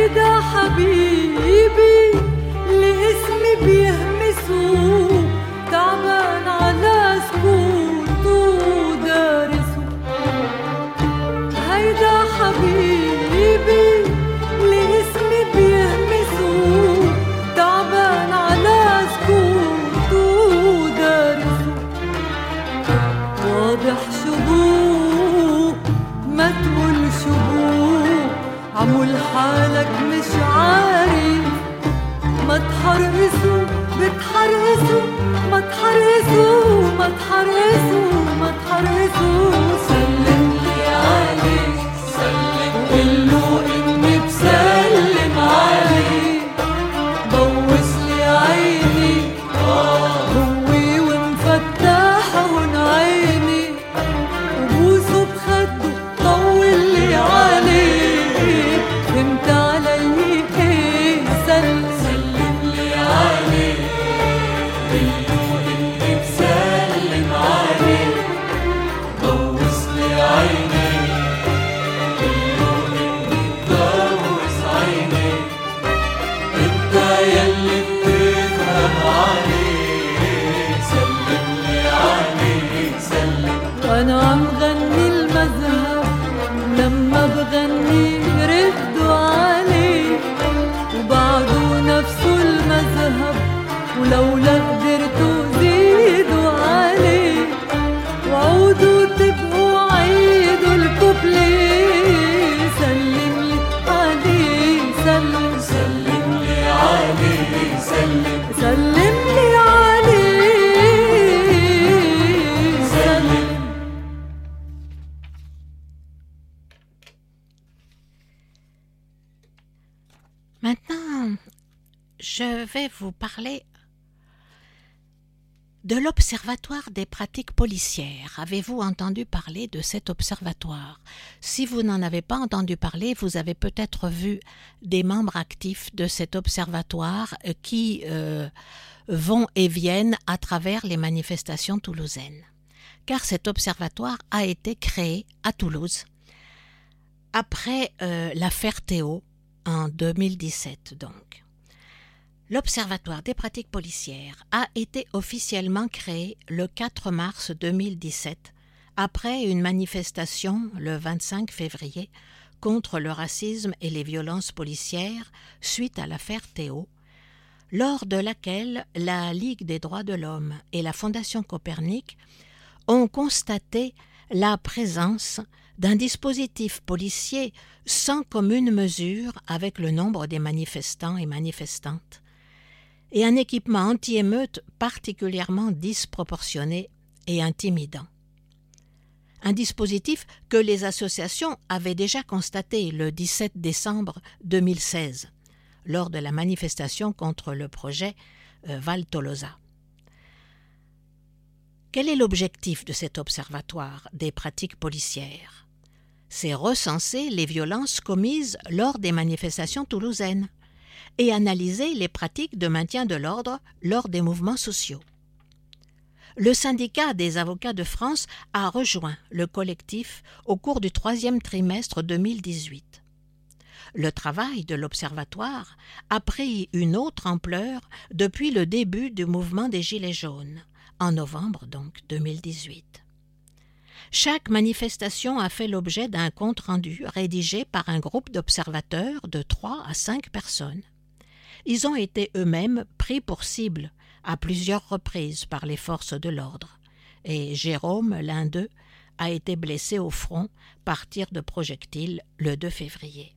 هيدا حبيبي اللي اسمي بيهمسه تعبان على سكوته دارسه. هيدا حبيبي اللي اسمي بيهمسه تعبان على سكوته دارسه. واضح شبوه ما تقول شبوه عمول حالك مش عارف. ما تحرقسوا بتحرقسوا ما تحرقسوا ما تحرقسوا ما تحرقسوا. سلم لي عليه سلم وقله اني بسلم عليه. بوس لي عيني هوي ومفتحهن عيني وبوسه بخده طول لي عليه. فهمت علي ايه سلم لي عليه قله اني بسلم عليه. بوس لي عيني قله اني ببوس عيني. انت يلي بتفهم عليه سلم لي عليه سلم. وانا عم غني المذهب لما بغني ردوا عليه وبعده نفسه المذهب ولولا قدرتوا زيدوا عليه. وعودوا تبقوا عيدوا الكوبليه. سلم لي عليه سلم سلم لي عليه سلم سلم لي عليه سلم. Maintenant, je vais vous parler de l'Observatoire des pratiques policières. Avez-vous entendu parler de cet observatoire? Si vous n'en avez pas entendu parler, vous avez peut-être vu des membres actifs de cet observatoire qui vont et viennent à travers les manifestations toulousaines. Car cet observatoire a été créé à Toulouse après l'affaire Théo en 2017 donc. L'Observatoire des pratiques policières a été officiellement créé le 4 mars 2017 après une manifestation le 25 février contre le racisme et les violences policières suite à l'affaire Théo, lors de laquelle la Ligue des droits de l'homme et la Fondation Copernic ont constaté la présence d'un dispositif policier sans commune mesure avec le nombre des manifestants et manifestantes, et un équipement anti-émeute particulièrement disproportionné et intimidant. Un dispositif que les associations avaient déjà constaté le 17 décembre 2016, lors de la manifestation contre le projet Val Tolosa. Quel est l'objectif de cet observatoire des pratiques policières? C'est recenser les violences commises lors des manifestations toulousaines et analyser les pratiques de maintien de l'ordre lors des mouvements sociaux. Le syndicat des avocats de France a rejoint le collectif au cours du 3e trimestre 2018. Le travail de l'Observatoire a pris une autre ampleur depuis le début du mouvement des Gilets jaunes, en novembre donc 2018. Chaque manifestation a fait l'objet d'un compte-rendu rédigé par un groupe d'observateurs de 3 à 5 personnes. Ils ont été eux-mêmes pris pour cible à plusieurs reprises par les forces de l'ordre, et Jérôme, l'un d'eux, a été blessé au front par tir de projectile le 2 février.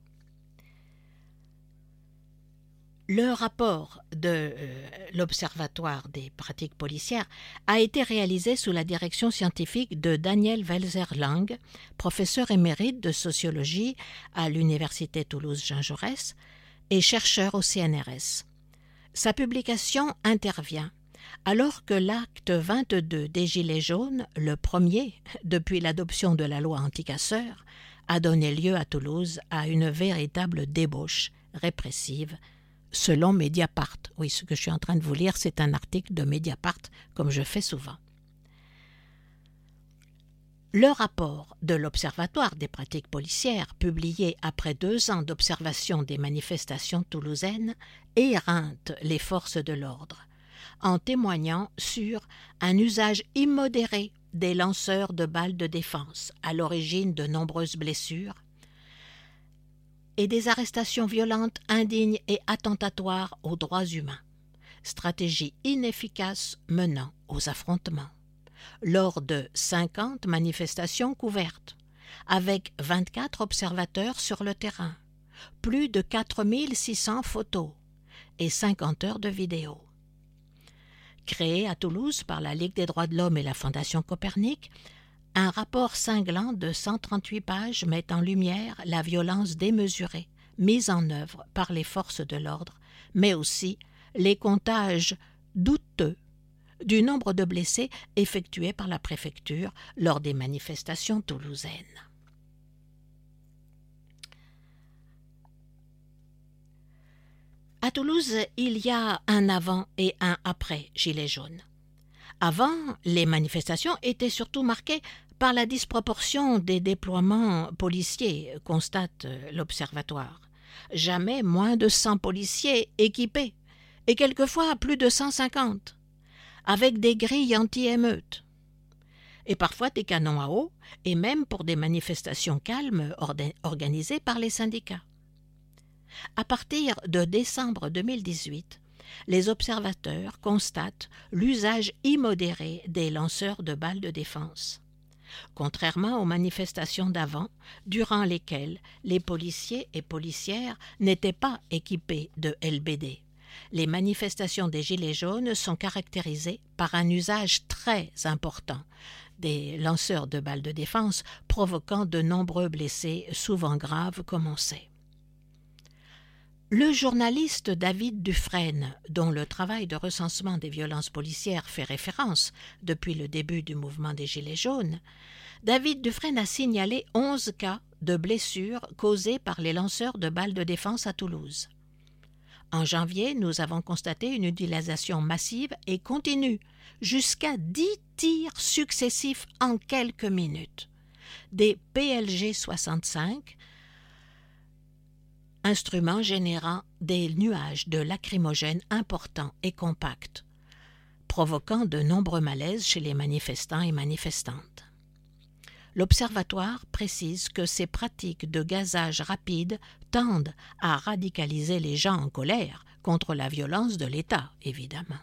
Le rapport de l'Observatoire des pratiques policières a été réalisé sous la direction scientifique de Daniel Welser-Lang, professeur émérite de sociologie à l'Université Toulouse-Jean Jaurès et chercheur au CNRS. Sa publication intervient alors que l'acte 22 des Gilets jaunes, le premier depuis l'adoption de la loi anti-casseurs, a donné lieu à Toulouse à une véritable débauche répressive, selon Mediapart. Oui, ce que je suis en train de vous lire, c'est un article de Mediapart, comme je fais souvent. Le rapport de l'Observatoire des pratiques policières, publié après 2 ans d'observation des manifestations toulousaines, éreinte les forces de l'ordre, en témoignant sur un usage immodéré des lanceurs de balles de défense, à l'origine de nombreuses blessures, et des arrestations violentes, indignes et attentatoires aux droits humains, stratégie inefficace menant aux affrontements, lors de 50 manifestations couvertes, avec 24 observateurs sur le terrain, plus de 4600 photos et 50 heures de vidéo. Créé à Toulouse par la Ligue des droits de l'homme et la Fondation Copernic, un rapport cinglant de 138 pages met en lumière la violence démesurée mise en œuvre par les forces de l'ordre, mais aussi les comptages douteux du nombre de blessés effectués par la préfecture lors des manifestations toulousaines. À Toulouse, il y a un avant et un après Gilets jaunes. Avant, les manifestations étaient surtout marquées par la disproportion des déploiements policiers, constate l'Observatoire. Jamais moins de 100 policiers équipés, et quelquefois plus de 150, avec des grilles anti-émeutes, et parfois des canons à eau, et même pour des manifestations calmes organisées par les syndicats. À partir de décembre 2018, les observateurs constatent l'usage immodéré des lanceurs de balles de défense. Contrairement aux manifestations d'avant, durant lesquelles les policiers et policières n'étaient pas équipés de LBD, les manifestations des Gilets jaunes sont caractérisées par un usage très important des lanceurs de balles de défense, provoquant de nombreux blessés, souvent graves, comme on sait. Le journaliste David Dufresne, dont le travail de recensement des violences policières fait référence depuis le début du mouvement des Gilets jaunes, David Dufresne a signalé 11 cas de blessures causées par les lanceurs de balles de défense à Toulouse. En janvier, nous avons constaté une utilisation massive et continue, jusqu'à 10 tirs successifs en quelques minutes. Des PLG 65, instruments générant des nuages de lacrymogènes importants et compacts, provoquant de nombreux malaises chez les manifestants et manifestantes. L'Observatoire précise que ces pratiques de gazage rapide tendent à radicaliser les gens en colère contre la violence de l'État, évidemment.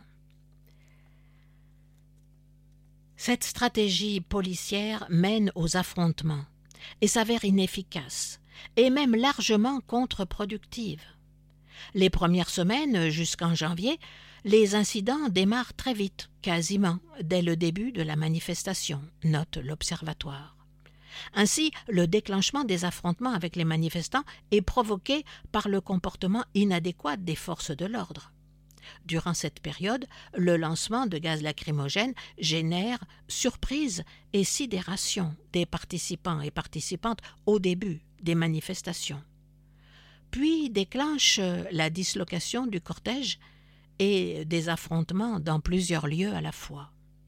Cette stratégie policière mène aux affrontements et s'avère inefficace, et même largement contre-productive. Les premières semaines, jusqu'en janvier, les incidents démarrent très vite, quasiment dès le début de la manifestation, note l'Observatoire. Ainsi, le déclenchement des affrontements avec les manifestants est provoqué par le comportement inadéquat des forces de l'ordre. Durant cette période, le lancement de gaz lacrymogène génère surprise et sidération des participants et participantes au début des manifestations, puis déclenche la dislocation du cortège et des affrontements dans plusieurs lieux à la fois.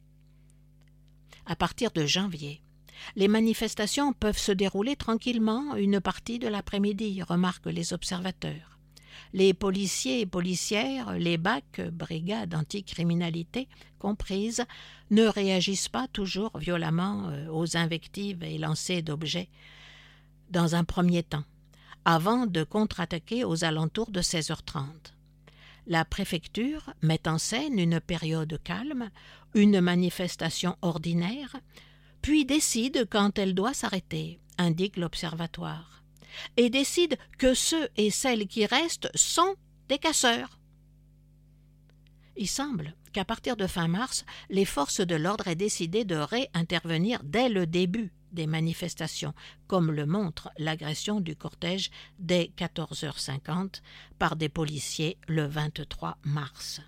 À partir de janvier, les manifestations peuvent se dérouler tranquillement une partie de l'après-midi, remarquent les observateurs. Les policiers et policières, les BAC, brigades anticriminalité comprises, ne réagissent pas toujours violemment aux invectives et lancers d'objets dans un premier temps, avant de contre-attaquer aux alentours de 16h30. La préfecture met en scène une période calme, une manifestation ordinaire, puis décide quand elle doit s'arrêter, indique l'Observatoire, et décide que ceux et celles qui restent sont des casseurs. Il semble qu'à partir de fin mars, les forces de l'ordre aient décidé de réintervenir dès le début des manifestations, comme le montre l'agression du cortège dès 14h50 par des policiers le 23 mars.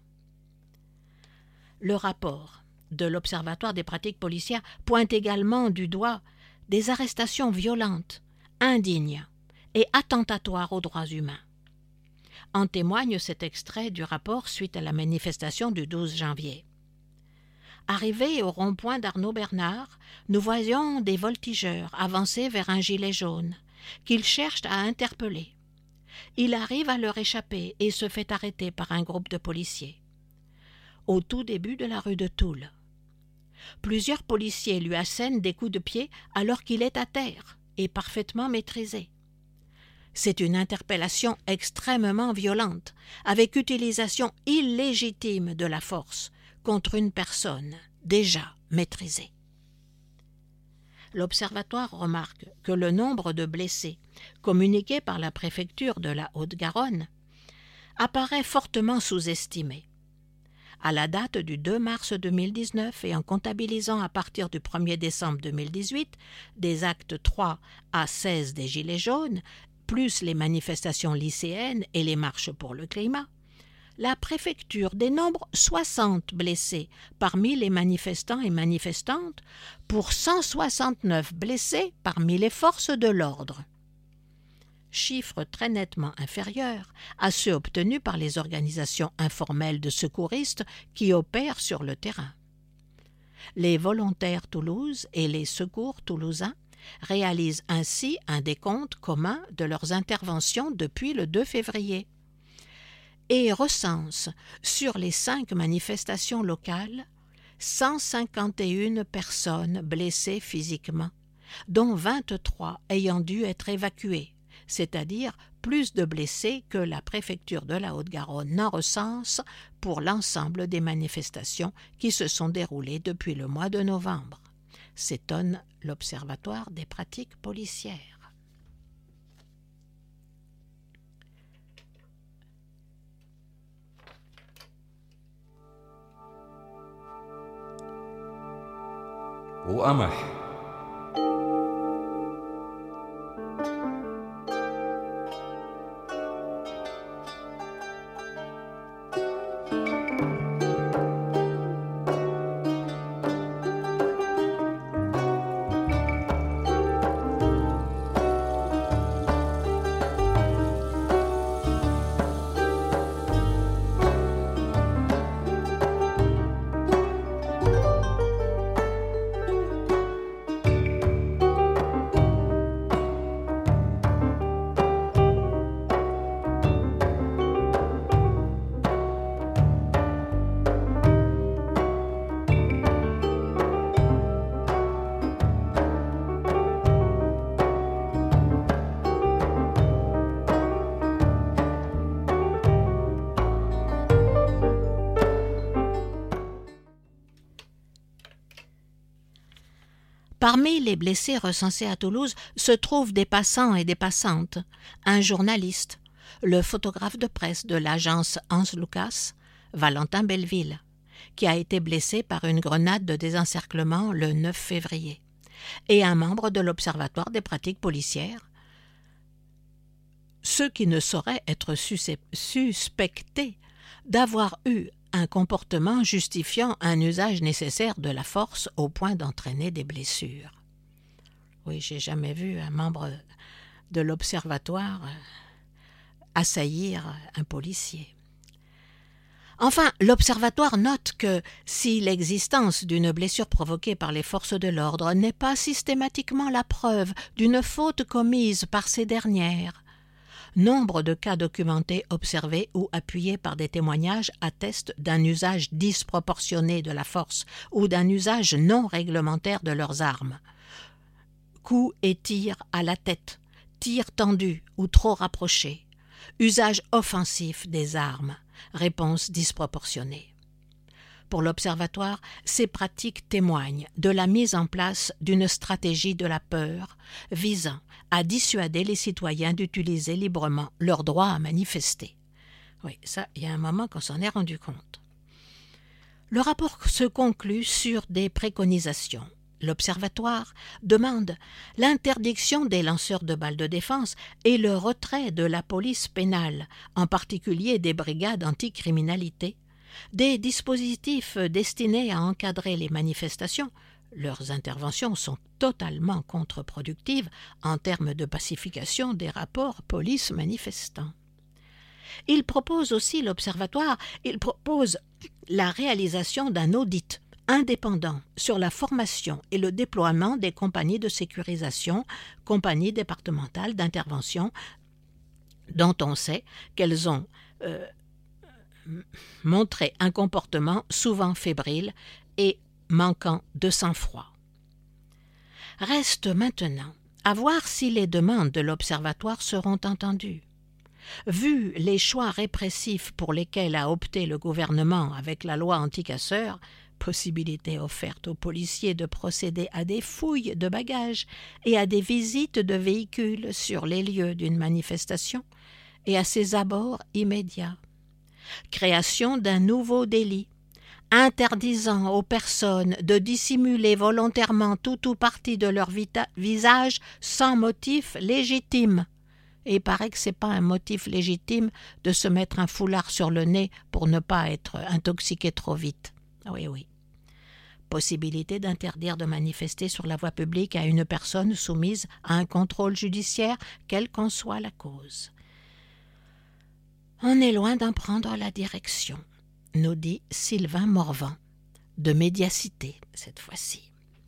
Le rapport de l'Observatoire des pratiques policières pointe également du doigt des arrestations violentes, indignes et attentatoires aux droits humains. En témoigne cet extrait du rapport suite à la manifestation du 12 janvier. Arrivés au rond-point d'Arnaud Bernard, nous voyons des voltigeurs avancer vers un gilet jaune, qu'ils cherchent à interpeller. Il arrive à leur échapper et se fait arrêter par un groupe de policiers. Au tout début de la rue de Toul. Plusieurs policiers lui assènent des coups de pied alors qu'il est à terre et parfaitement maîtrisé. C'est une interpellation extrêmement violente, avec utilisation illégitime de la force contre une personne déjà maîtrisée. L'Observatoire remarque que le nombre de blessés communiqué par la préfecture de la Haute-Garonne apparaît fortement sous-estimé. À la date du 2 mars 2019 et en comptabilisant à partir du 1er décembre 2018 des actes 3 à 16 des Gilets jaunes, plus les manifestations lycéennes et les marches pour le climat, la préfecture dénombre 60 blessés parmi les manifestants et manifestantes pour 169 blessés parmi les forces de l'ordre. Chiffre très nettement inférieur à ceux obtenus par les organisations informelles de secouristes qui opèrent sur le terrain. Les Volontaires Toulouse et les Secours toulousains réalisent ainsi un décompte commun de leurs interventions depuis le 2 février et recensent sur les 5 manifestations locales 151 personnes blessées physiquement, dont 23 ayant dû être évacuées, c'est-à-dire plus de blessés que la préfecture de la Haute-Garonne n'en recense pour l'ensemble des manifestations qui se sont déroulées depuis le mois de novembre, s'étonne l'Observatoire des pratiques policières. وقمح Parmi les blessés recensés à Toulouse se trouvent des passants et des passantes, un journaliste, le photographe de presse de l'agence Hans Lucas, Valentin Belleville, qui a été blessé par une grenade de désencerclement le 9 février, et un membre de l'Observatoire des pratiques policières, ceux qui ne sauraient être suspectés d'avoir eu un comportement justifiant un usage nécessaire de la force au point d'entraîner des blessures. Oui, j'ai jamais vu un membre de l'Observatoire assaillir un policier. Enfin, l'Observatoire note que si l'existence d'une blessure provoquée par les forces de l'ordre n'est pas systématiquement la preuve d'une faute commise par ces dernières, nombre de cas documentés, observés ou appuyés par des témoignages attestent d'un usage disproportionné de la force ou d'un usage non réglementaire de leurs armes. Coups et tirs à la tête, tirs tendus ou trop rapprochés, usage offensif des armes, réponse disproportionnée. Pour l'Observatoire, ces pratiques témoignent de la mise en place d'une stratégie de la peur visant à dissuader les citoyens d'utiliser librement leur droit à manifester. Oui, ça, il y a un moment qu'on s'en est rendu compte. Le rapport se conclut sur des préconisations. L'Observatoire demande l'interdiction des lanceurs de balles de défense et le retrait de la police pénale, en particulier des brigades anticriminalité, des dispositifs destinés à encadrer les manifestations. Leurs interventions sont totalement contre-productives en termes de pacification des rapports police-manifestants. Il propose aussi, l'Observatoire, la réalisation d'un audit indépendant sur la formation et le déploiement des compagnies de sécurisation, compagnies départementales d'intervention, dont on sait qu'elles ont montré un comportement souvent fébrile et manquant de sang-froid. Reste maintenant à voir si les demandes de l'Observatoire seront entendues. Vu les choix répressifs pour lesquels a opté le gouvernement avec la loi anti-casseurs, possibilité offerte aux policiers de procéder à des fouilles de bagages et à des visites de véhicules sur les lieux d'une manifestation et à ses abords immédiats. Création d'un nouveau délit, interdisant aux personnes de dissimuler volontairement tout ou partie de leur visage sans motif légitime. Et il paraît que ce n'est pas un motif légitime de se mettre un foulard sur le nez pour ne pas être intoxiqué trop vite. Oui. Possibilité d'interdire de manifester sur la voie publique à une personne soumise à un contrôle judiciaire, quelle qu'en soit la cause. On est loin d'en prendre la direction, nous dit Sylvain Morvan, de Médiacité cette fois-ci.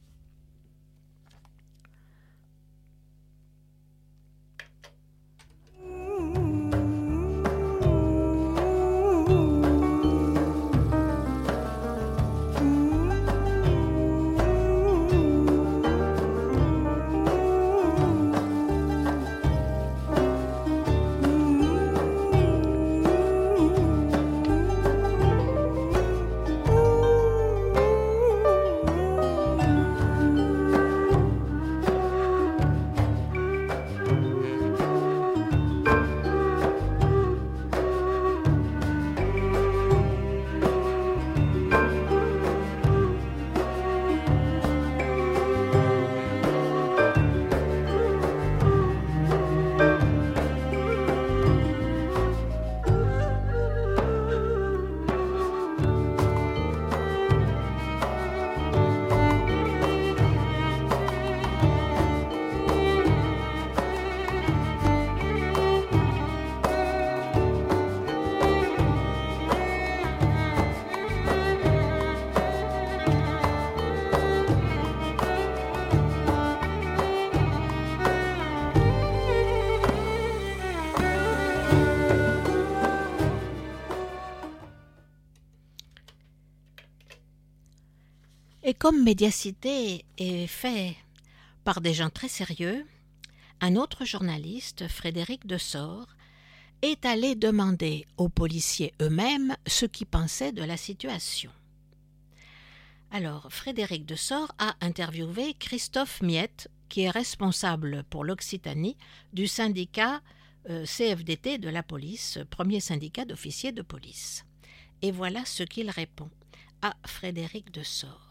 Et comme Médiacité est fait par des gens très sérieux, un autre journaliste, Frédéric Dessort, est allé demander aux policiers eux-mêmes ce qu'ils pensaient de la situation. Alors, Frédéric Dessort a interviewé Christophe Miette, qui est responsable pour l'Occitanie du syndicat CFDT de la police, premier syndicat d'officiers de police. Et voilà ce qu'il répond à Frédéric Dessort.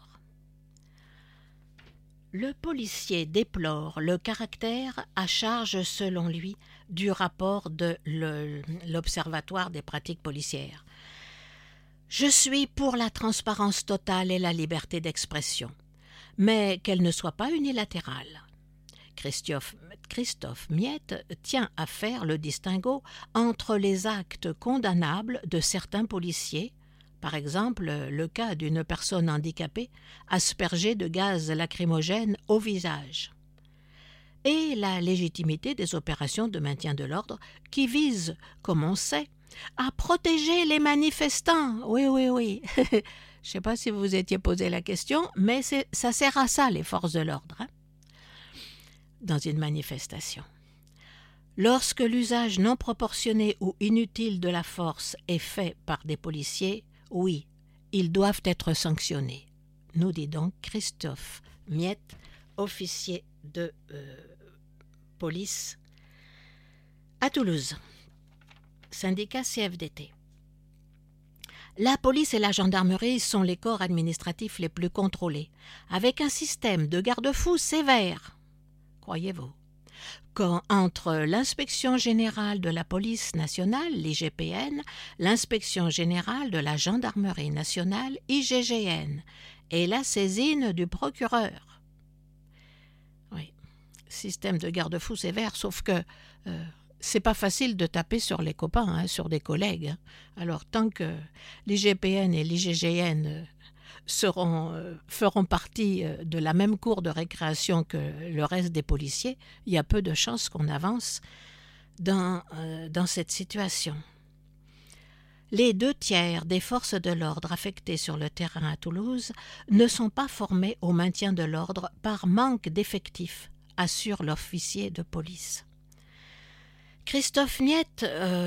Le policier déplore le caractère à charge, selon lui, du rapport de l'Observatoire des pratiques policières. Je suis pour la transparence totale et la liberté d'expression, mais qu'elle ne soit pas unilatérale. Christophe Miette tient à faire le distinguo entre les actes condamnables de certains policiers, par exemple le cas d'une personne handicapée aspergée de gaz lacrymogène au visage, et la légitimité des opérations de maintien de l'ordre qui visent, comme on sait, à protéger les manifestants. Oui. Je ne sais pas si vous vous étiez posé la question, mais ça sert à ça, les forces de l'ordre, dans une manifestation. Lorsque l'usage non proportionné ou inutile de la force est fait par des policiers, oui, ils doivent être sanctionnés, nous dit donc Christophe Miette, officier de police à Toulouse, syndicat CFDT. La police et la gendarmerie sont les corps administratifs les plus contrôlés, avec un système de garde-fous sévère, croyez-vous. Quand entre l'inspection générale de la police nationale, l'IGPN, l'inspection générale de la gendarmerie nationale, IGGN, et la saisine du procureur. Oui, système de garde-fou sévère, sauf que c'est pas facile de taper sur les copains, sur des collègues. Alors tant que l'IGPN et l'IGGN feront partie de la même cour de récréation que le reste des policiers, il y a peu de chances qu'on avance dans cette situation. Les 2/3 des forces de l'ordre affectées sur le terrain à Toulouse ne sont pas formées au maintien de l'ordre par manque d'effectifs, assure l'officier de police. Christophe Niette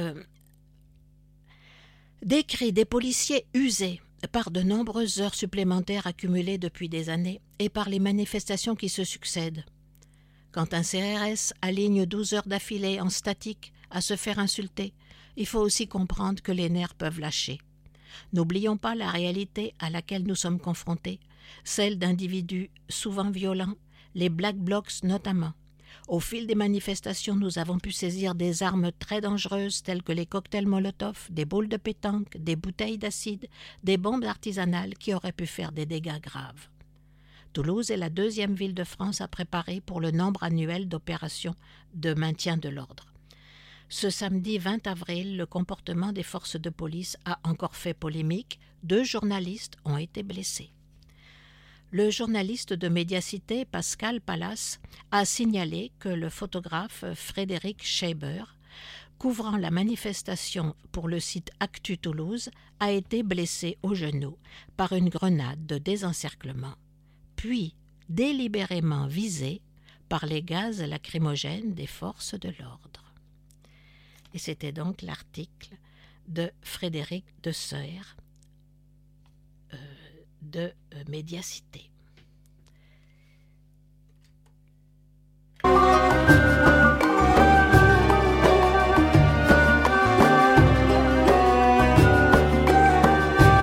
décrit des policiers usés par de nombreuses heures supplémentaires accumulées depuis des années et par les manifestations qui se succèdent. Quand un CRS aligne 12 heures d'affilée en statique à se faire insulter, il faut aussi comprendre que les nerfs peuvent lâcher. N'oublions pas la réalité à laquelle nous sommes confrontés, celle d'individus souvent violents, les Black Blocs notamment. Au fil des manifestations, nous avons pu saisir des armes très dangereuses telles que les cocktails Molotov, des boules de pétanque, des bouteilles d'acide, des bombes artisanales qui auraient pu faire des dégâts graves. Toulouse est la 2e ville de France à préparer pour le nombre annuel d'opérations de maintien de l'ordre. Ce samedi 20 avril, le comportement des forces de police a encore fait polémique. 2 journalistes ont été blessés. Le journaliste de Médiacité, Pascal Pallas, a signalé que le photographe Frédéric Scheiber, couvrant la manifestation pour le site Actu Toulouse, a été blessé au genou par une grenade de désencerclement, puis délibérément visé par les gaz lacrymogènes des forces de l'ordre. Et c'était donc l'article de Frédéric de Serre de Médiacité.